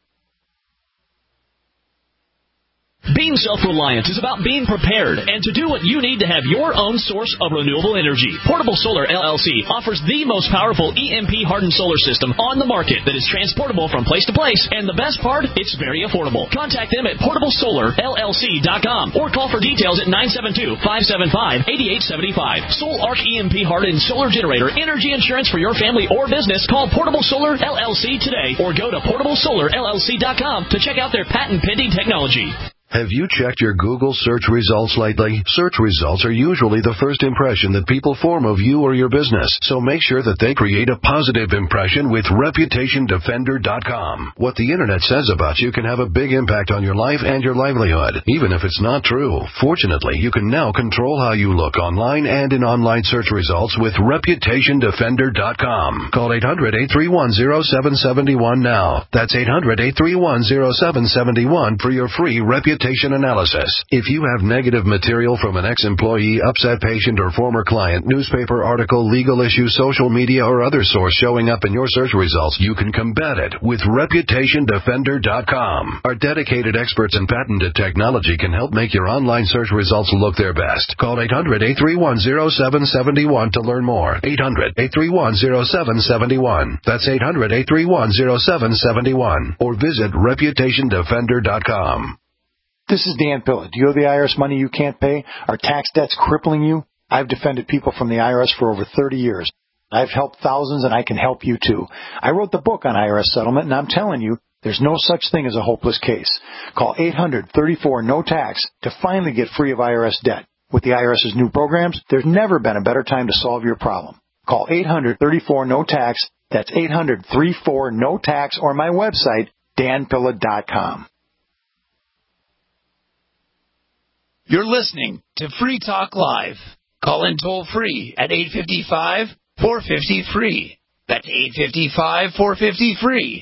S: Being self-reliant is about being prepared and to do what you need to have your own source of renewable energy. Portable Solar L L C offers the most powerful E M P-hardened solar system on the market that is transportable from place to place, and the best part, it's very affordable. Contact them at portable solar L L C dot com or call for details at nine seven two, five seven five, eight eight seven five. Soul Arc E M P-hardened solar generator energy insurance for your family or business. Call Portable Solar L L C today or go to portable solar L L C dot com to check out their patent-pending technology.
M: Have you checked your Google search results lately? Search results are usually the first impression that people form of you or your business, so make sure that they create a positive impression with reputation defender dot com. What the Internet says about you can have a big impact on your life and your livelihood, even if it's not true. Fortunately, you can now control how you look online and in online search results with reputation defender dot com. Call eight hundred, eight three one, zero seven seven one now. That's eight hundred, eight three one, zero seven seven one for your free reputation analysis. If you have negative material from an ex-employee, upset patient, or former client, newspaper article, legal issue, social media, or other source showing up in your search results, you can combat it with reputation defender dot com. Our dedicated experts in patented technology can help make your online search results look their best. Call eight hundred, eight three one, zero seven seven one to learn more. eight hundred, eight three one, zero seven seven one. That's eight hundred, eight three one, zero seven seven one. Or visit reputation defender dot com.
T: This is Dan Pilla. Do you owe the I R S money you can't pay? Are tax debts crippling you? I've defended people from the I R S for over thirty years. I've helped thousands, and I can help you too. I wrote the book on I R S settlement, and I'm telling you, there's no such thing as a hopeless case. Call eight hundred, thirty-four, no tax to finally get free of I R S debt. With the IRS's new programs, there's never been a better time to solve your problem. Call eight hundred, thirty-four, no tax. That's eight hundred, thirty-four, no tax, or my website, dan pilla dot com.
N: You're listening to Free Talk Live. Call in toll free at eight five five, four five zero, free. That's eight five five, four five zero, free.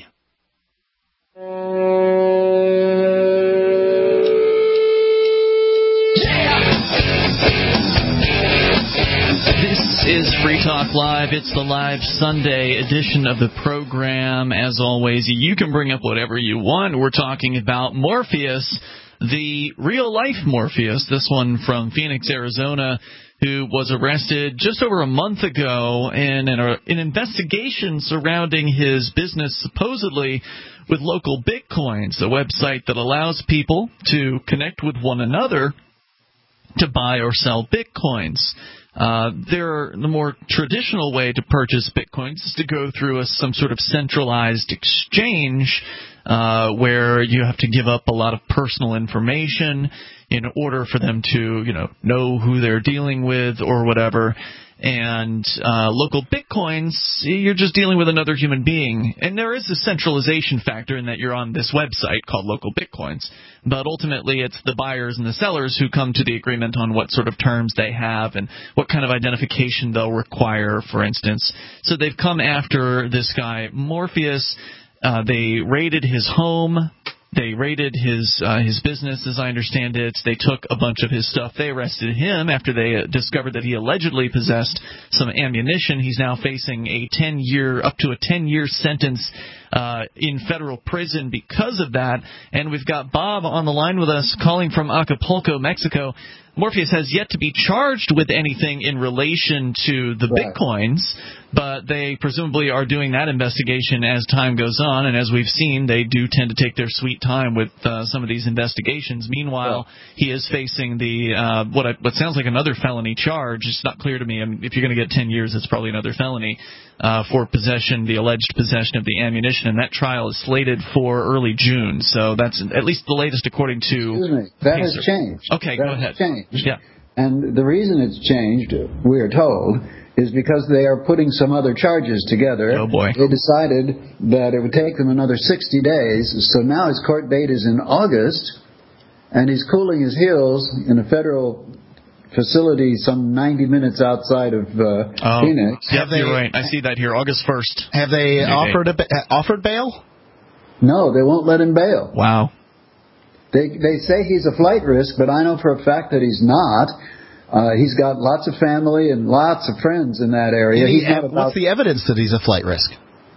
C: This is Free Talk Live. It's the live Sunday edition of the program. As always, you can bring up whatever you want. We're talking about Morpheus, the real-life Morpheus, this one from Phoenix, Arizona, who was arrested just over a month ago in an, an investigation surrounding his business, supposedly with Local Bitcoins, a website that allows people to connect with one another to buy or sell Bitcoins. Uh, there, the more traditional way to purchase Bitcoins is to go through a, some sort of centralized exchange uh, where you have to give up a lot of personal information in order for them to, you know, know who they're dealing with or whatever. And uh, Local Bitcoins, you're just dealing with another human being. And there is a centralization factor in that you're on this website called Local Bitcoins. But ultimately, it's the buyers and the sellers who come to the agreement on what sort of terms they have and what kind of identification they'll require, for instance. So they've come after this guy, Morpheus. Uh, they raided his home. They raided his uh, his business, as I understand it. They took a bunch of his stuff. They arrested him after they uh, discovered that he allegedly possessed some ammunition. He's now facing a ten-year, up to a ten-year sentence uh, in federal prison because of that. And we've got Bob on the line with us, calling from Acapulco, Mexico. Morpheus has yet to be charged with anything in relation to the right. Bitcoins, but they presumably are doing that investigation as time goes on, and as we've seen, they do tend to take their sweet time with uh, some of these investigations. Meanwhile, yeah. he is facing the uh, what I, what sounds like another felony charge. It's not clear to me. I mean, if you're going to get ten years, it's probably another felony uh, for possession, the alleged possession of the ammunition, and that trial is slated for early June. So that's at least the latest according to...
F: Excuse me. That
C: Pacer.
F: has changed.
C: Okay,
F: that
C: go ahead.
F: Has changed.
C: Yeah.
F: And the reason it's changed, we are told, is because they are putting some other charges together.
C: Oh, boy.
F: They decided that it would take them another sixty days, so now his court date is in August, and he's cooling his heels in a federal facility some ninety minutes outside of uh,
C: oh,
F: Phoenix.
C: Yep, you're right. I see that here, August first.
E: Have they offered, a, uh, offered bail?
F: No, they won't let him bail.
C: Wow.
F: They they say he's a flight risk, but I know for a fact that he's not. Uh, he's got lots of family and lots of friends in that area.
E: He,
F: he's not
E: what's
F: about,
E: the evidence that he's a flight risk?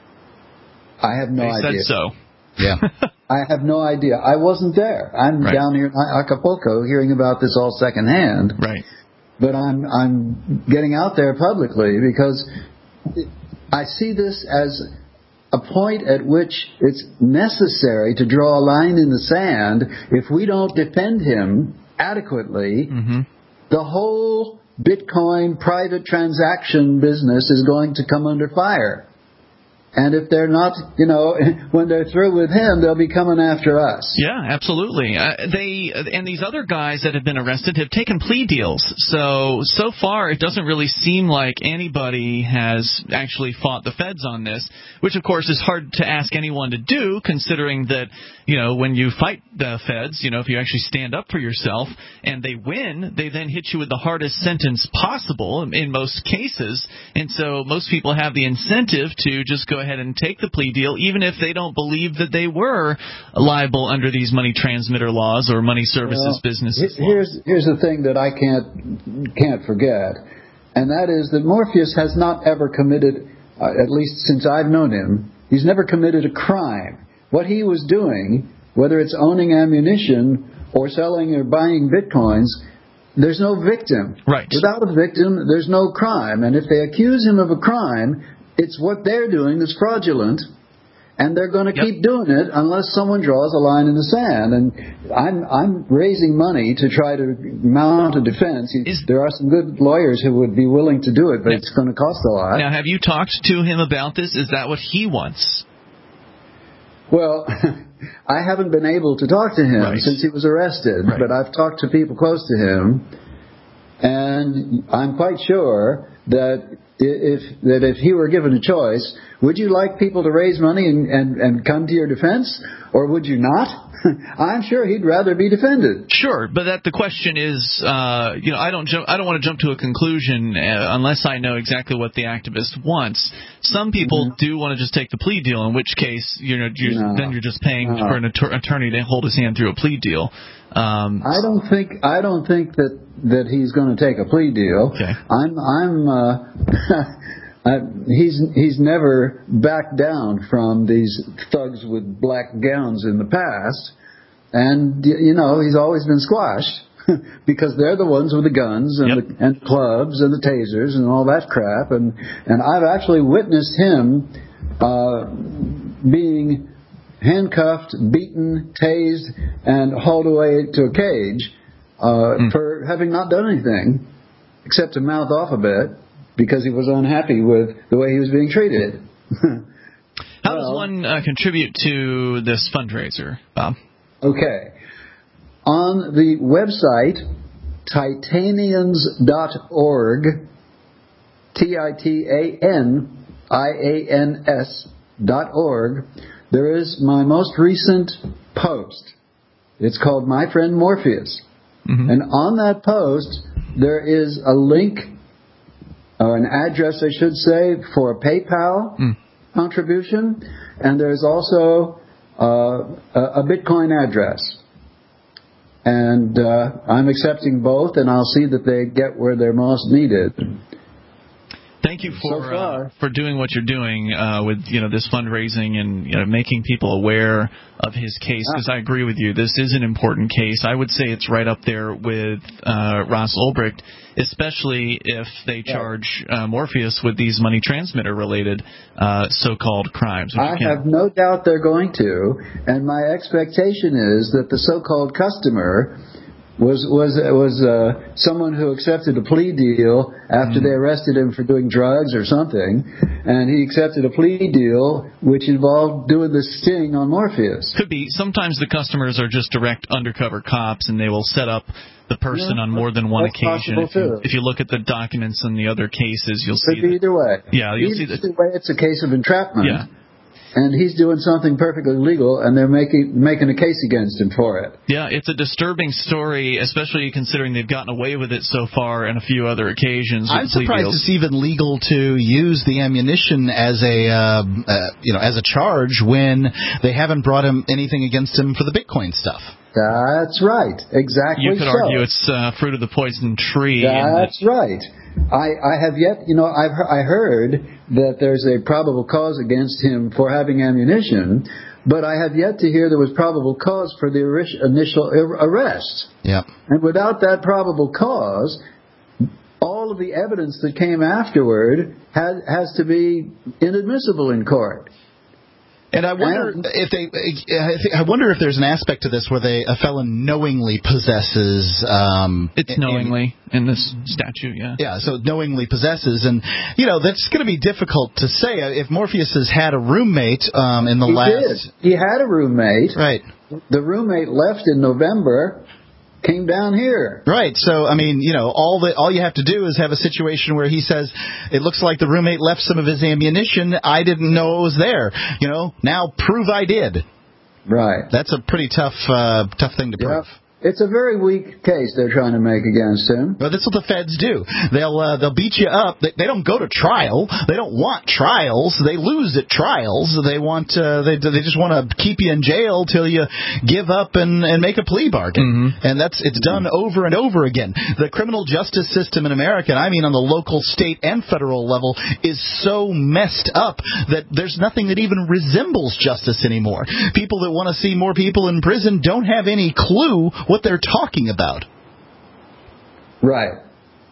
F: I have no
C: they
F: idea.
C: Said so.
E: Yeah.
F: I have no idea. I wasn't there. I'm
C: right.
F: down here in Acapulco hearing about this all secondhand.
C: Right.
F: But I'm I'm getting out there publicly because I see this as a point at which it's necessary to draw a line in the sand. If we don't defend him adequately,
C: mm-hmm.
F: the whole Bitcoin private transaction business is going to come under fire. And if they're not, you know, when they're through with him, they'll be coming after us.
C: Yeah, absolutely. Uh, they and these other guys that have been arrested have taken plea deals. So, so far, it doesn't really seem like anybody has actually fought the feds on this, which, of course, is hard to ask anyone to do, considering that, you know, when you fight the feds, you know, if you actually stand up for yourself and they win, they then hit you with the hardest sentence possible in most cases. And so most people have the incentive to just go ahead and take the plea deal, even if they don't believe that they were liable under these money transmitter laws or money services
F: well,
C: businesses
F: here's,
C: laws.
F: Here's the thing that I can't can't forget, and that is that Morpheus has not ever committed, uh, at least since I've known him, he's never committed a crime. What he was doing, whether it's owning ammunition or selling or buying bitcoins, there's no victim.
C: Right.
F: Without a victim, there's no crime. And if they accuse him of a crime, it's what they're doing that's fraudulent, and they're going to yep. keep doing it unless someone draws a line in the sand. And I'm I'm raising money to try to mount a defense. Is, there are some good lawyers who would be willing to do it, but yep. it's going to cost a lot.
C: Now, have you talked to him about this? Is that what he wants?
F: Well, I haven't been able to talk to him
C: right.
F: since he was arrested,
C: right.
F: but I've talked to people close to him, and I'm quite sure that if that if he were given a choice, would you like people to raise money and, and, and come to your defense, or would you not? I'm sure he'd rather be defended.
C: Sure, but that the question is, uh, you know, I don't jump, I don't want to jump to a conclusion uh, unless I know exactly what the activist wants. Some people mm-hmm. do want to just take the plea deal, in which case, you know, you're,
F: no.
C: then you're just paying
F: no.
C: for an att- attorney to hold his hand through a plea deal. Um,
F: I don't think I don't think that, that he's going to take a plea deal.
C: Okay.
F: I'm I'm. Uh, Uh, he's he's never backed down from these thugs with black gowns in the past, and you know he's always been squashed because they're the ones with the guns and
C: yep.
F: the and clubs and the tasers and all that crap, and and I've actually witnessed him uh, being handcuffed, beaten, tased, and hauled away to a cage uh, mm. for having not done anything except to mouth off a bit, because he was unhappy with the way he was being treated.
C: How well, does one uh, contribute to this fundraiser, Bob?
F: Okay. On the website, titanians dot org, T I T A N I A N S dot org, there is my most recent post. It's called My Friend Morpheus. Mm-hmm. And on that post, there is a link, or an address, I should say, for a PayPal mm. contribution, and there's also uh, a, a Bitcoin address. And uh, I'm accepting both, and I'll see that they get where they're most needed.
C: Thank you for
F: so
C: uh, for doing what you're doing uh, with you know this fundraising and you know making people aware of his case, because I agree with you. This is an important case. I would say it's right up there with uh, Ross Ulbricht, especially if they charge uh, Morpheus with these money transmitter related uh, so-called crimes.
F: I have no doubt they're going to, and my expectation is that the so-called customer was was was uh, someone who accepted a plea deal after mm. they arrested him for doing drugs or something, and he accepted a plea deal which involved doing the sting on Morpheus.
C: Could be. Sometimes the customers are just direct undercover cops, and they will set up the person
F: yeah,
C: on more than one
F: that's
C: occasion. If you,
F: too.
C: if you look at the documents in the other cases, you'll
F: Could
C: see
F: be
C: that,
F: either way.
C: Yeah, you'll
F: either
C: see that.
F: way, it's a case of entrapment.
C: Yeah.
F: And he's doing something perfectly legal, and they're making making a case against him for it.
C: Yeah, it's a disturbing story, especially considering they've gotten away with it so far on a few other occasions.
E: I'm surprised
C: deals.
E: it's even legal to use the ammunition as a uh, uh, you know as a charge when they haven't brought him anything against him for the Bitcoin stuff.
F: That's right, exactly.
C: You could
F: so.
C: argue it's uh, fruit of the poison tree.
F: That's right. I, I have yet, you know, I've I heard that there's a probable cause against him for having ammunition, but I have yet to hear there was probable cause for the initial arrest.
E: Yeah.
F: And without that probable cause, all of the evidence that came afterward has, has to be inadmissible in court.
E: And I wonder and, if they. I wonder if there's an aspect to this where they a felon knowingly possesses. Um,
C: it's knowingly in, in this statute, yeah.
E: Yeah, so knowingly possesses, and you know that's going to be difficult to say. If Morpheus has had a roommate um, in the
F: he
E: last,
F: did. He had a roommate.
E: Right.
F: The roommate left in November. Came down here.
E: Right. So, I mean, you know, all the all you have to do is have a situation where he says, it looks like the roommate left some of his ammunition. I didn't know it was there. You know, now prove I did.
F: Right.
E: That's a pretty tough uh, tough thing to prove.
F: Yep. It's a very weak case they're trying to make against him.
E: But that's what the feds do. They'll uh, they'll beat you up. They, they don't go to trial. They don't want trials. They lose at trials. They want uh, they they just want to keep you in jail till you give up and, and make a plea bargain.
C: Mm-hmm.
E: And that's it's done over and over again. The criminal justice system in America, and I mean on the local, state, and federal level, is so messed up that there's nothing that even resembles justice anymore. People that want to see more people in prison don't have any clue what they're talking about.
F: Right.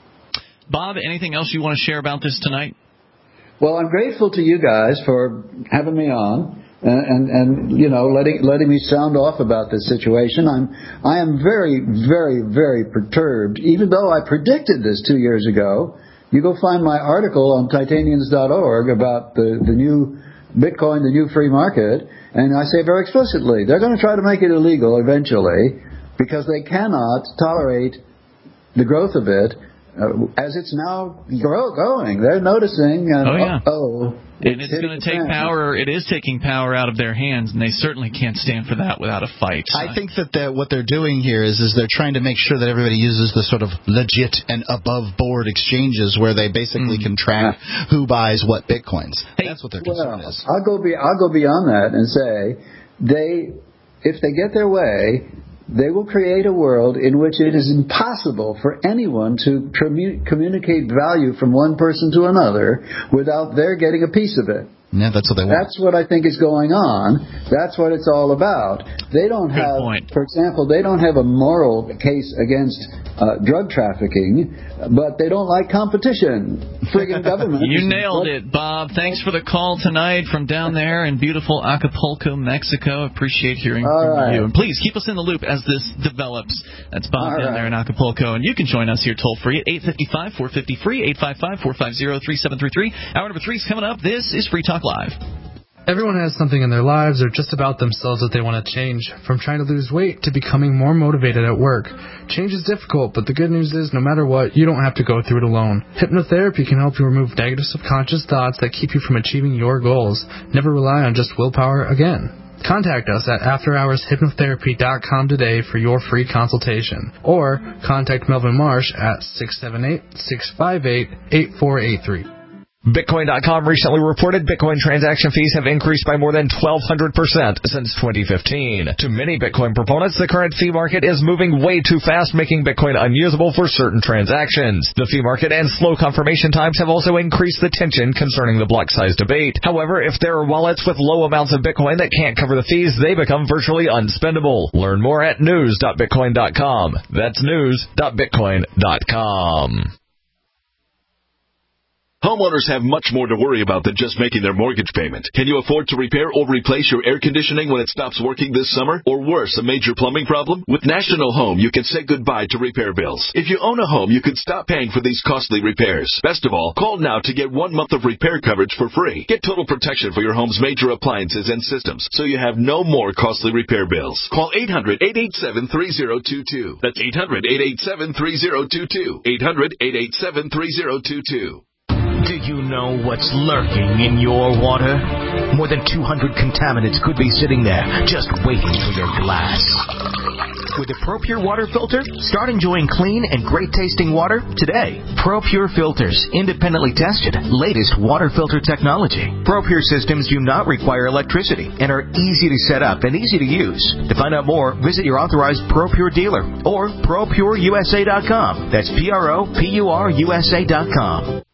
C: Bob, anything else you want to share about this tonight?
F: Well, I'm grateful to you guys for having me on and, and, and you know, letting letting me sound off about this situation. I'm I am very, very, very perturbed, even though I predicted this two years ago. You go find my article on titanians dot org about the, the new Bitcoin, the new free market, and I say very explicitly, they're going to try to make it illegal eventually, because they cannot tolerate the growth of it uh, as it's now grow- going. They're noticing, and,
C: oh, yeah.
F: oh,
C: and it's going to take power. It is taking power out of their hands, and they certainly can't stand for that without a fight.
E: I think that the, what they're doing here is, is they're trying to make sure that everybody uses the sort of legit and above-board exchanges where they basically mm. can track who buys what Bitcoins. Hey, That's what their concern
F: well,
E: is.
F: I'll go, be, I'll go beyond that and say, they, if they get their way, they will create a world in which it is impossible for anyone to commu- communicate value from one person to another without their getting a piece of it.
E: Yeah, that's what they want.
F: That's what I think is going on. That's what it's all about. They don't
C: Good
F: have,
C: point.
F: for example, they don't have a moral case against uh, drug trafficking, but they don't like competition. Friggin' government.
C: You nailed it, Bob. Thanks for the call tonight from down there in beautiful Acapulco, Mexico. Appreciate hearing
F: all
C: from
F: right.
C: you. And please keep us in the loop as this develops. That's Bob
F: all
C: down
F: right.
C: there in Acapulco. And you can join us here toll free at eight five five, four five zero, free, eight five five, four five zero, three seven three three. Hour number three is coming up. This is Free Talk Live.
U: Everyone has something in their lives or just about themselves that they want to change, from trying to lose weight to becoming more motivated at work. Change is difficult, but the good news is no matter what, you don't have to go through it alone. Hypnotherapy can help you remove negative subconscious thoughts that keep you from achieving your goals. Never rely on just willpower again. Contact us at after hours hypnotherapy dot com today for your free consultation. Or contact Melvin Marsh at six seven eight, six five eight, eight four eight three.
A: Bitcoin dot com recently reported Bitcoin transaction fees have increased by more than twelve hundred percent since twenty fifteen. To many Bitcoin proponents, the current fee market is moving way too fast, making Bitcoin unusable for certain transactions. The fee market and slow confirmation times have also increased the tension concerning the block size debate. However, if there are wallets with low amounts of Bitcoin that can't cover the fees, they become virtually unspendable. Learn more at news dot bitcoin dot com. That's news dot bitcoin dot com.
K: Homeowners have much more to worry about than just making their mortgage payment. Can you afford to repair or replace your air conditioning when it stops working this summer? Or worse, a major plumbing problem? With National Home, you can say goodbye to repair bills. If you own a home, you can stop paying for these costly repairs. Best of all, call now to get one month of repair coverage for free. Get total protection for your home's major appliances and systems, so you have no more costly repair bills. Call eight hundred, eight eight seven, three zero two two. That's eight hundred, eight eight seven, three zero two two. eight hundred, eight eight seven, three zero two two.
V: Do you know what's lurking in your water? More than two hundred contaminants could be sitting there, just waiting for your glass. With the ProPure water filter, start enjoying clean and great-tasting water today. ProPure filters, independently tested, latest water filter technology. ProPure systems do not require electricity and are easy to set up and easy to use. To find out more, visit your authorized ProPure dealer or pro pure U S A dot com. That's P R O P U R U S A dot com.